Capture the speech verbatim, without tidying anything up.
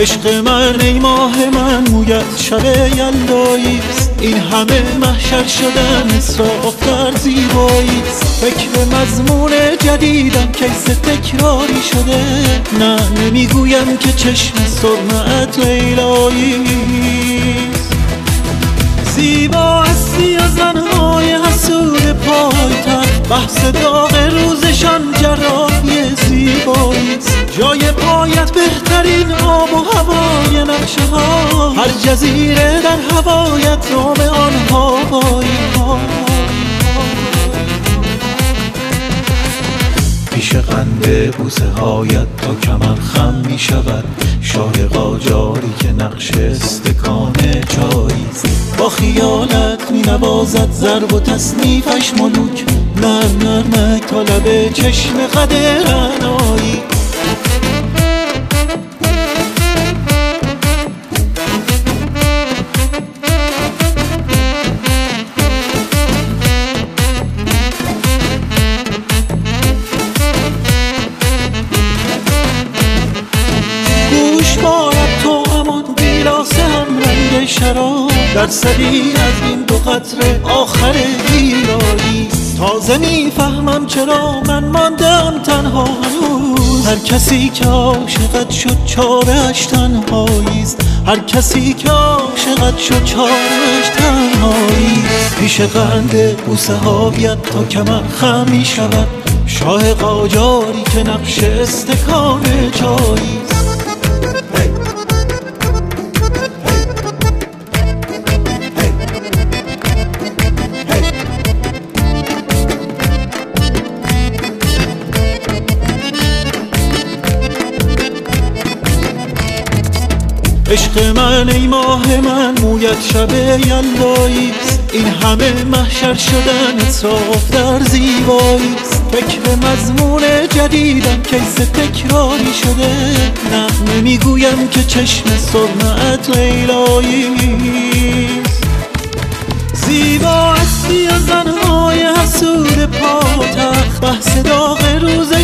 عشق من ای ماه من مویت شب یلداییست، این همه محشر شدن اسراف در زیباییست. فکر مضمون جدیدم کیس تکراری شده، نه نمیگویم که چشم سرمت لیلاییست. زیبا هستی و زنهای حسود پایتخت، بحث داغ روزشان جراحی زیباییست. جای پایت بهترین آب و هوای نقشه ها، هر جزیره در هوایت نام آن هوایی ها. پیش قند بوسه هایت تا کمر خم می شود شاه قاجاری که نقش استکان چاییست. با خیالت می نوازد ضرب و تصنیفش ملوک، نرم نرمک تا لب چشم قد رعنایی. شراب در سری از این دو قطره آخر گیرایی. تازه میفهمم چرا من ماندم تنها هنوز، هر کسی که عاشقت شد چاره‌اش تنهاییست. هر کسی که عاشقت شد چاره‌اش تنهاییست. پیش قند بوسه هایت تا کمر خم می شود شاه قاجاری که نقش استکان چاییست. عشق من ای ماه من مویت شب یلداییست، این همه محشر شدن اسراف در زیباییست. فکر مضمون جدیدم کیس تکراری شده، نه نمیگویم که چشم سرمت لیلاییست. زیبا هستی و زنهای حسود پاتخت، بحث داغ روز